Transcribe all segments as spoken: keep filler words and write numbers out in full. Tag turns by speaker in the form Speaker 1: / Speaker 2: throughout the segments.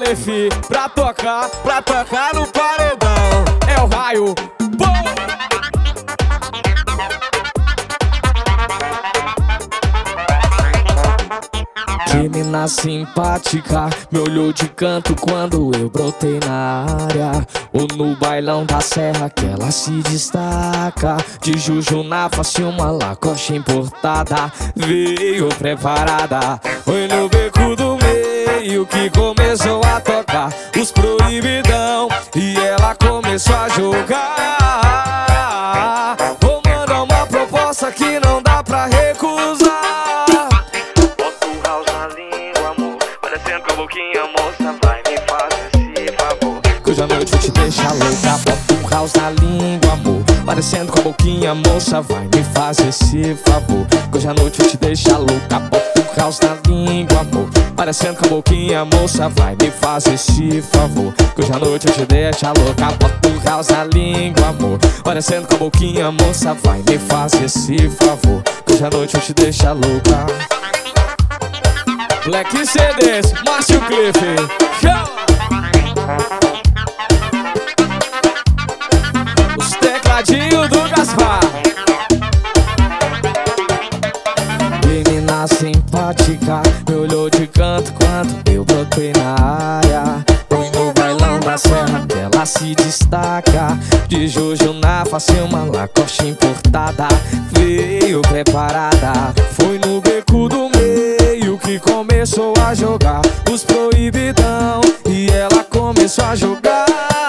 Speaker 1: Aleph pra tocar, pra tocar no paredão. É o raio, bom! Que mina simpática, me olhou de canto quando eu brotei na área. Ou no bailão da serra que ela se destaca. De Juju na face uma lacoste importada. Veio preparada, foi no beco do meio que começou a tocar os proibidão. E ela começou a jogar. Vou mandar uma proposta que não dá pra recusar.
Speaker 2: Com a boquinha, moça, vai me fazer esse favor.
Speaker 1: Que hoje à noite eu te deixa louca. Bota um house na língua, amor. Parecendo com a boquinha, moça, vai me fazer esse favor. Que hoje à noite eu te deixa louca. Bota um house na língua, amor. Parecendo com a boquinha, moça, vai me fazer esse favor. Que hoje à noite eu te deixa louca. Bota um house na língua, amor. Parecendo com a boquinha, moça, vai me fazer esse favor. Que hoje à noite eu te deixa louca. Black C Ds, Márcio Cliff, chama! Os tecladinhos do Gaspar. Menina simpática, me olhou de canto quando eu brotei na área. Foi no bailão da serra que ela se destaca. De Juju na face uma lacoste importada. Veio preparada, foi no beco do meio que começou a jogar os proibidão. E ela começou a jogar.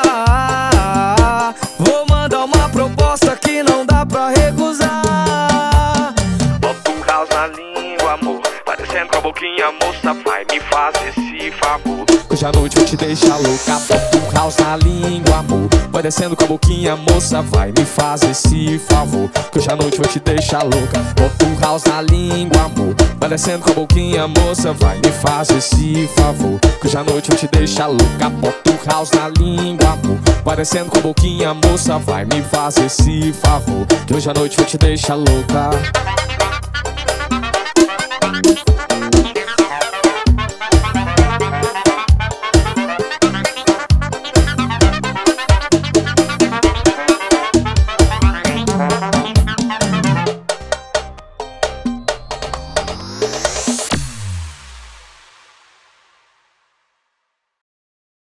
Speaker 1: Vou mandar uma proposta que não dá pra recusar.
Speaker 2: Bota um house na língua, amor. Parecendo com a boquinha, moça, vai me fazer esse favor.
Speaker 1: Hoje à noite eu te deixa louca. Bota um house na língua, amor. Vai descendo com a boquinha, moça, vai me fazer esse favor. Que hoje à noite eu te deixa louca. Bota um house na língua, amor. Vai descendo com a boquinha, moça, vai me fazer esse favor. Que hoje à noite eu te deixa louca. Bota um house na língua, amor. Vai descendo com a boquinha, moça, vai me fazer esse favor. Que hoje à noite eu te deixa louca.